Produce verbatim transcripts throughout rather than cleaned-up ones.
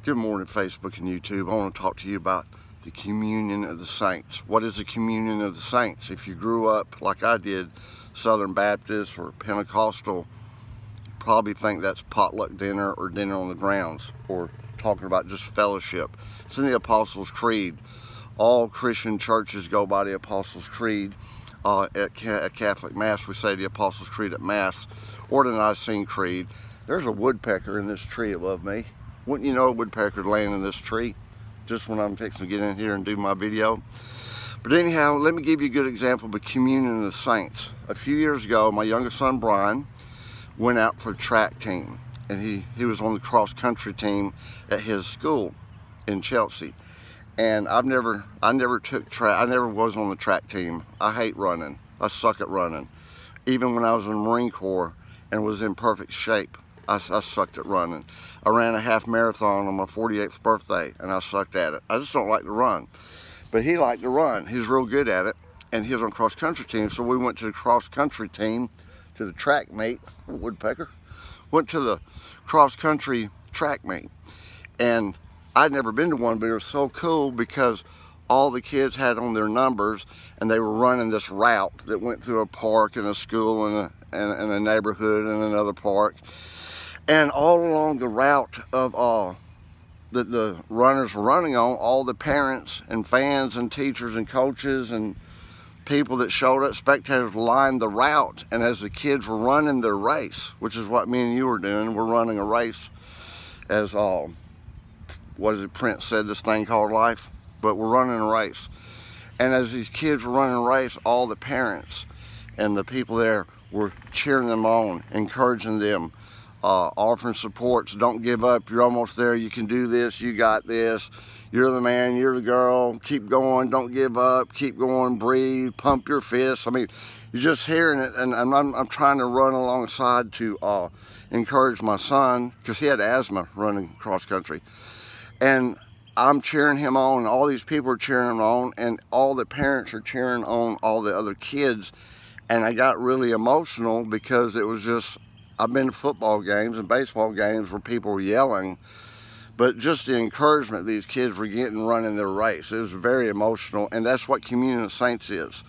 Good morning, Facebook and YouTube. I want to talk to you about the communion of the saints. What is the communion of the saints? If you grew up like I did, Southern Baptist or Pentecostal, you probably think that's potluck dinner or dinner on the grounds, or talking about just fellowship. It's in the Apostles' Creed. All Christian churches go by the Apostles' Creed. Uh, at, Ca at Catholic Mass, we say the Apostles' Creed at Mass, or the Nicene Creed. There's a woodpecker in this tree above me. Wouldn't you know a woodpecker laying in this tree just when I'm fixing to get in here and do my video? But anyhow, let me give you a good example of the communion of the saints. A few years ago, my youngest son Brian went out for the track team, and he, he was on the cross-country team at his school in Chelsea. And I've never, I never took track, I never was on the track team. I hate running. I suck at running. Even when I was in the Marine Corps and was in perfect shape, I, I sucked at running. I ran a half marathon on my forty-eighth birthday, and I sucked at it. I just don't like to run. But he liked to run. He was real good at it, and he was on cross-country team, so we went to the cross-country team, to the track meet, woodpecker, went to the cross-country track meet. And I'd never been to one, but it was so cool because all the kids had on their numbers, and they were running this route that went through a park and a school and a, and, and a neighborhood and another park. And all along the route of uh, that the runners were running on, all the parents and fans and teachers and coaches and people that showed up, spectators, lined the route. And as the kids were running their race, which is what me and you were doing, we're running a race as, uh, what is it, Prince said, this thing called life? But we're running a race. And as these kids were running a race, all the parents and the people there were cheering them on, encouraging them, Uh, offering supports. Don't give up, you're almost there, you can do this, you got this, you're the man, you're the girl, keep going, don't give up, keep going, breathe, pump your fists. I mean, you're just hearing it, and I'm, I'm trying to run alongside to uh, encourage my son, because he had asthma running cross country, and I'm cheering him on, all these people are cheering him on, and all the parents are cheering on all the other kids. And I got really emotional because it was just, I've been to football games and baseball games where people were yelling, but just the encouragement these kids were getting running their race, it was very emotional. And that's what Communion of Saints is.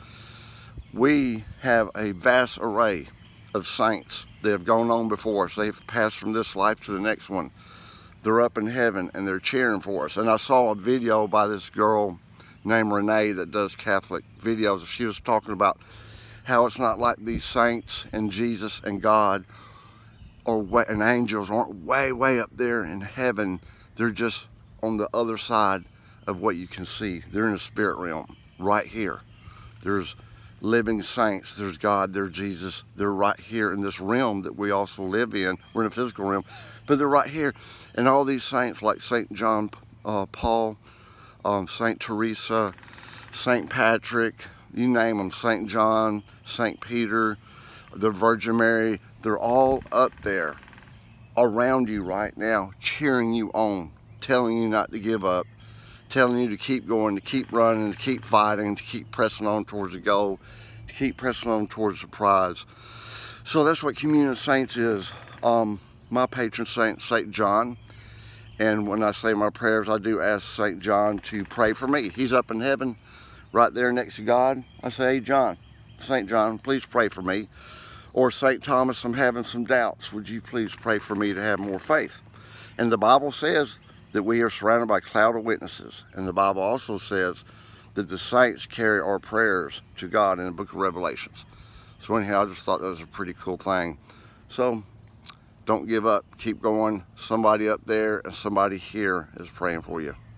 We have a vast array of saints that have gone on before us. They've passed from this life to the next one. They're up in heaven and they're cheering for us. And I saw a video by this girl named Renee that does Catholic videos. She was talking about how it's not like these saints and Jesus and God or way, and angels aren't way, way up there in heaven. They're just on the other side of what you can see. They're in the spirit realm, right here. There's living saints, there's God, there's Jesus. They're right here in this realm that we also live in. We're in a physical realm, but they're right here. And all these saints like Saint John uh, Paul, um, Saint Teresa, Saint Patrick, you name them, Saint John, Saint Peter, the Virgin Mary, they're all up there around you right now, cheering you on, telling you not to give up, telling you to keep going, to keep running, to keep fighting, to keep pressing on towards the goal, to keep pressing on towards the prize. So that's what Communion of Saints is. Um, my patron saint, Saint John, and when I say my prayers, I do ask Saint John to pray for me. He's up in heaven, right there next to God. I say, hey John, Saint John, please pray for me. Or Saint Thomas, I'm having some doubts. Would you please pray for me to have more faith? And the Bible says that we are surrounded by a cloud of witnesses. And the Bible also says that the saints carry our prayers to God in the book of Revelations. So anyhow, I just thought that was a pretty cool thing. So don't give up, keep going. Somebody up there and somebody here is praying for you.